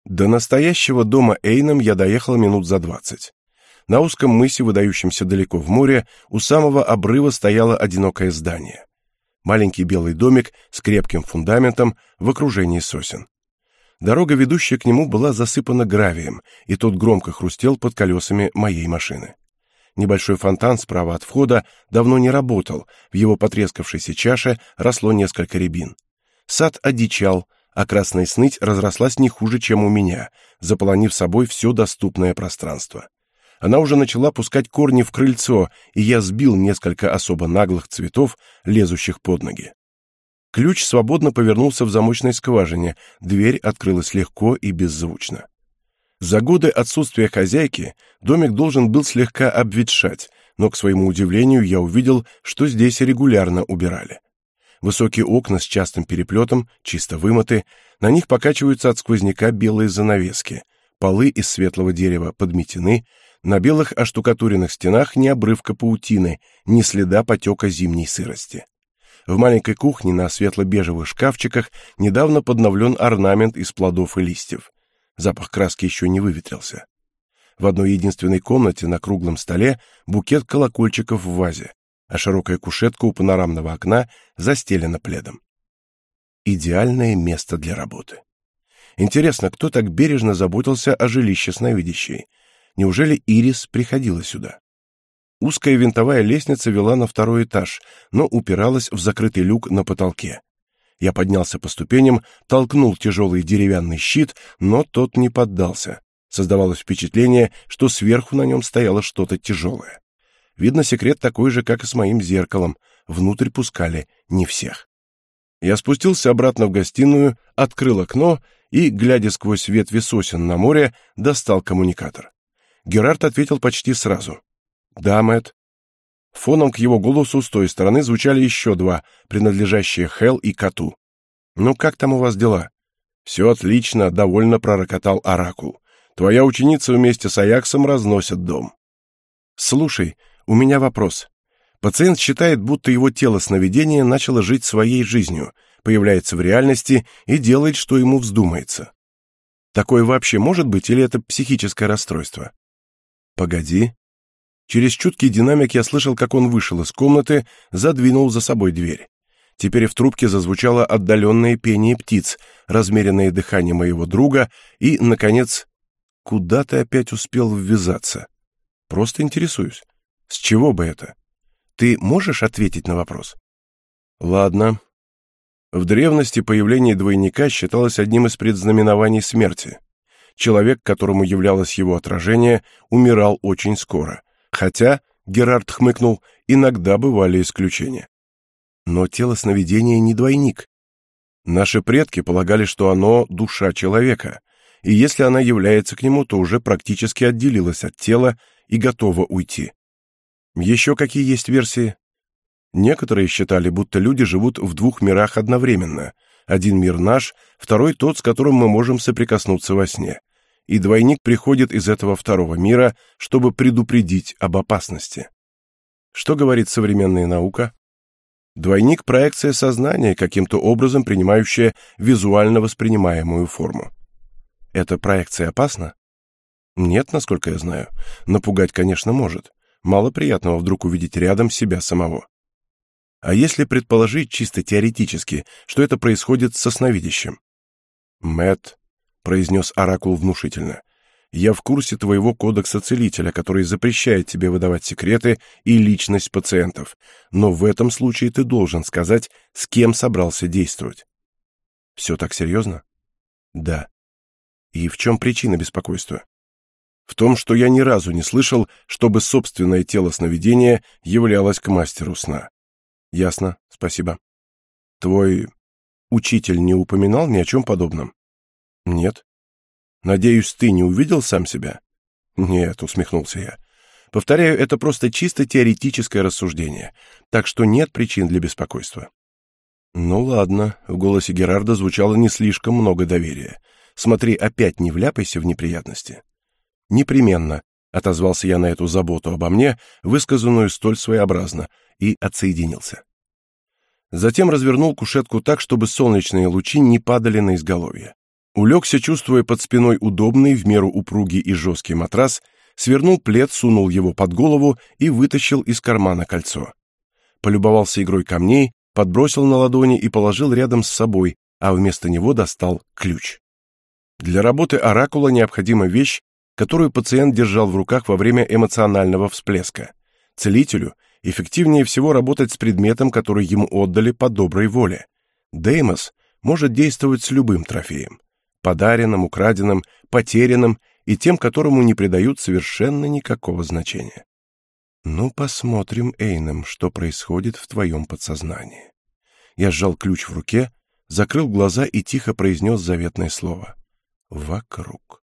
До настоящего дома Эйном я доехал минут за 20. На узком мысе, выдающемся далеко в море, у самого обрыва стояло одинокое здание. Маленький белый домик с крепким фундаментом в окружении сосен. Дорога, ведущая к нему, была засыпана гравием, и тот громко хрустел под колесами моей машины. Небольшой фонтан справа от входа давно не работал, в его потрескавшейся чаше росло несколько рябин. Сад одичал, а красная сныть разрослась не хуже, чем у меня, заполонив собой все доступное пространство. Она уже начала пускать корни в крыльцо, и я сбил несколько особо наглых цветов, лезущих под ноги. Ключ свободно повернулся в замочной скважине, дверь открылась легко и беззвучно. За годы отсутствия хозяйки домик должен был слегка обветшать, но, к своему удивлению, я увидел, что здесь регулярно убирали. Высокие окна с частым переплетом, чисто вымыты, на них покачиваются от сквозняка белые занавески, полы из светлого дерева подметены, на белых оштукатуренных стенах ни обрывка паутины, ни следа потека зимней сырости. В маленькой кухне на светло-бежевых шкафчиках недавно подновлен орнамент из плодов и листьев. Запах краски еще не выветрился. В одной единственной комнате на круглом столе букет колокольчиков в вазе, а широкая кушетка у панорамного окна застелена пледом. Идеальное место для работы. Интересно, кто так бережно заботился о жилище сновидящей? Неужели Ирис приходила сюда? Узкая винтовая лестница вела на второй этаж, но упиралась в закрытый люк на потолке. Я поднялся по ступеням, толкнул тяжелый деревянный щит, но тот не поддался. Создавалось впечатление, что сверху на нем стояло что-то тяжелое. Видно, секрет такой же, как и с моим зеркалом. Внутрь пускали не всех. Я спустился обратно в гостиную, открыл окно и, глядя сквозь ветви сосен на море, достал коммуникатор. Герард ответил почти сразу. «Да, Мэтт». Фоном к его голосу с той стороны звучали еще два, принадлежащие Хэл и Коту. «Ну, как там у вас дела?» «Все отлично», — довольно пророкотал Оракул. «Твоя ученица вместе с Аяксом разносят дом». «Слушай, у меня вопрос. Пациент считает, будто его тело сновидения начало жить своей жизнью, появляется в реальности и делает, что ему вздумается. Такое вообще может быть или это психическое расстройство?» «Погоди». Через чуткий динамик я слышал, как он вышел из комнаты, задвинул за собой дверь. Теперь в трубке зазвучало отдаленное пение птиц, размеренное дыхание моего друга и, наконец, куда ты опять успел ввязаться? Просто интересуюсь. С чего бы это? Ты можешь ответить на вопрос? Ладно. В древности появление двойника считалось одним из предзнаменований смерти. Человек, которому являлось его отражение, умирал очень скоро. Хотя, Герард хмыкнул, иногда бывали исключения. Но тело сновидения не двойник. Наши предки полагали, что оно — душа человека, и если она является к нему, то уже практически отделилась от тела и готова уйти. Еще какие есть версии? Некоторые считали, будто люди живут в двух мирах одновременно. Один мир наш, второй тот, с которым мы можем соприкоснуться во сне. И двойник приходит из этого второго мира, чтобы предупредить об опасности. Что говорит современная наука? Двойник — проекция сознания, каким-то образом принимающая визуально воспринимаемую форму. Эта проекция опасна? Нет, насколько я знаю. Напугать, конечно, может. Мало приятного вдруг увидеть рядом себя самого. А если предположить чисто теоретически, что это происходит со сновидящим? Мэтт, — произнес Оракул внушительно, — я в курсе твоего кодекса целителя, который запрещает тебе выдавать секреты и личность пациентов, но в этом случае ты должен сказать, с кем собрался действовать. Все так серьезно? Да. И в чем причина беспокойства? В том, что я ни разу не слышал, чтобы собственное тело сновидения являлось к мастеру сна. Ясно, спасибо. Твой учитель не упоминал ни о чем подобном? Нет. Надеюсь, ты не увидел сам себя? Нет, усмехнулся я. Повторяю, это просто чисто теоретическое рассуждение, так что нет причин для беспокойства. Ну ладно, в голосе Герарда звучало не слишком много доверия. Смотри, опять не вляпайся в неприятности. «Непременно», — отозвался я на эту заботу обо мне, высказанную столь своеобразно, и отсоединился. Затем развернул кушетку так, чтобы солнечные лучи не падали на изголовье. Улегся, чувствуя под спиной удобный, в меру упругий и жесткий матрас, свернул плед, сунул его под голову и вытащил из кармана кольцо. Полюбовался игрой камней, подбросил на ладони и положил рядом с собой, а вместо него достал ключ. Для работы оракула необходима вещь, которую пациент держал в руках во время эмоционального всплеска. Целителю эффективнее всего работать с предметом, который ему отдали по доброй воле. Деймос может действовать с любым трофеем – подаренным, украденным, потерянным и тем, которому не придают совершенно никакого значения. Ну, посмотрим, Эйнем, что происходит в твоем подсознании. Я сжал ключ в руке, закрыл глаза и тихо произнес заветное слово. Вокруг.